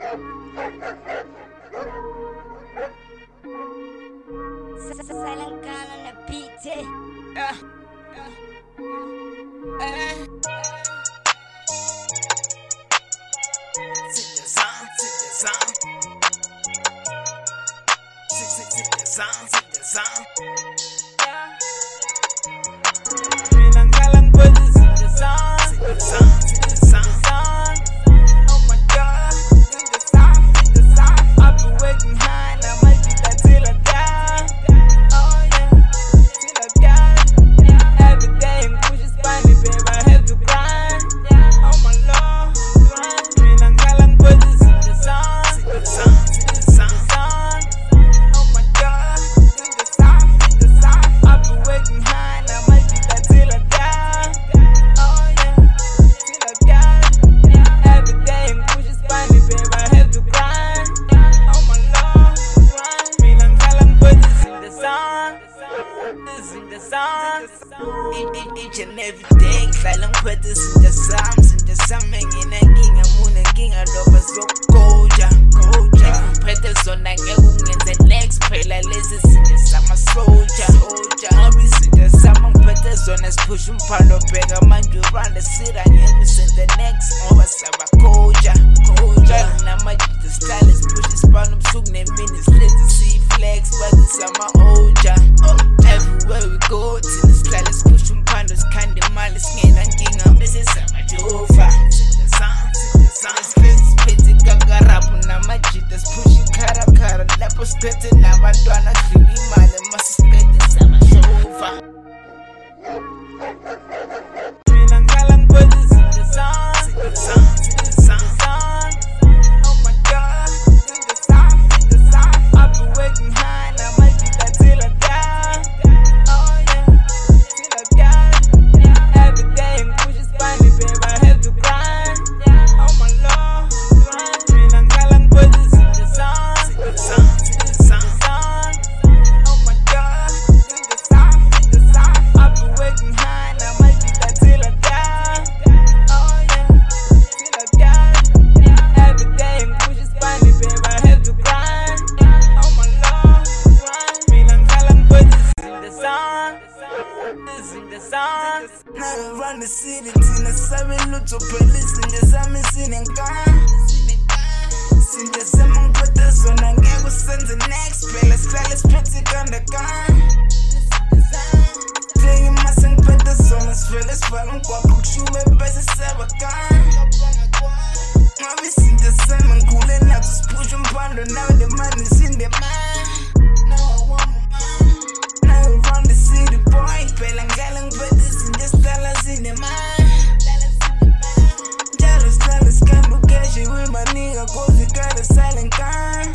Silent gun on the beat, Yeah. Sit the sound, sit the sound. Sit the sound, sit the sound. Bilang kalang pwede sit the sound, sit the sound, sit the sound. Oh my God, sit the sound, sit the sound. I've been waiting high, now my beat that till I die. Oh yeah, till I die. Every day I'm pushing spiny, babe, I have to grind. Oh my Lord, bilang kalang pwede sit the sound, sit the sound, sit the sound. Oh my God, sit the sound, sit the sound. I've been waiting high, now my beat that till I die. Oh yeah, till I die. Every day I'm pushing spiny, babe, I have to grind. Oh my Lord, bilang kalang pwede sit the sound, sit the sound. Each and every day, kalang pwede sit the sound, sit the sound. Menginenkinga muna nkinga loba zokugoja. Ngiphethe zona ngeke ungenze next phela lezi izinto zama-soldier. Ngoba izinto zami ngiphethe zona siphusha umphalo bheka manje uranda sira ngeke usenze next ngoba sabagoja. Namajita style siphusha isipano ubusuku nemini sihlezi siyi-flex bathi sama-oja. Everywhere we go thina sihlale siphusha umphando sikhanda imali singena nkinga bese samajova. Sihlezi siphethe kakarapu namajita siphusha ikharakara lapho siphethe nabantwana kudlula imali masisiphethe samashova. Mina ngikalang pwede sit the sound, sit the sound, sit the sound. Oh my God, sit the sound, sit the sound. I've been waiting high, now my beat that till I die. Oh yeah, till I die. Every day I'm pushing spiny, babe, I have to grind. Oh my Lord, mina ngikalang pwede sit the sound, sit the sound, sit the sound. Oh my God, sit the sound, sit the sound. I've been waiting high, now my beat that till I die. Oh yeah, till I die. Every day I'm pushing spiny, babe, I have to grind. Oh my Lord, mina ngikalang pwede sit the sound, sit the sound. Now around the city, tina sabe lutho phela izinto zami sinengane. Izinto zami ngiphethe zona ngeke usenze next phela sihlale siphethe kandakane. Play mase ngiphethe zona sivele sivala umgwaqo kushume bese siyabakane. Ngoba izinto zami ngikhule nazo siphusha umphando nawe le mali sindemane. Now around the city boy phela ngale ngiphethe izinto esihlala zinemane. Njalo sihlale sikhamba ukeshe with my nigga cause we got a silent gun.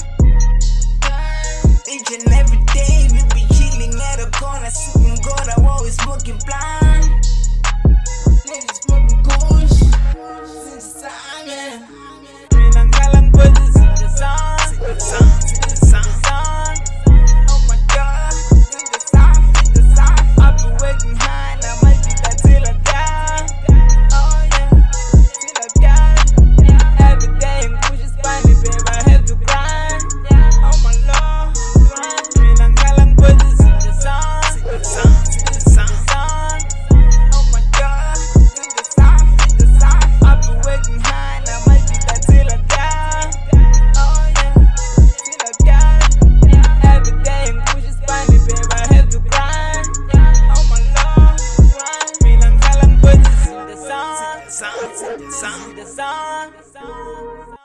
Each and every day we be chilling at a corner sipping gold, I'm always smoking blind. Niggas smoking kush since time, yeah. Mina ngikalang pwede sit the sound, sit the sound, sit the sound. Oh my God, sit the sound, sit the sound. I've been waiting high, now my beat that till I die. Oh yeah, till I die. Every day I'm pushing spiny, babe, I have to grind. Oh my Lord, mina ngikalang pwede sit the sound, sit the sound, sit the sound. Oh my God, sit the sound, sit the sound. I've been waiting high, now my beat that till I die. Oh yeah, till I die. Every day I'm pushing spiny, babe, I have to grind. Oh my Lord, mina ngikalang pwede sit the sound, sit the sound, sit the sound.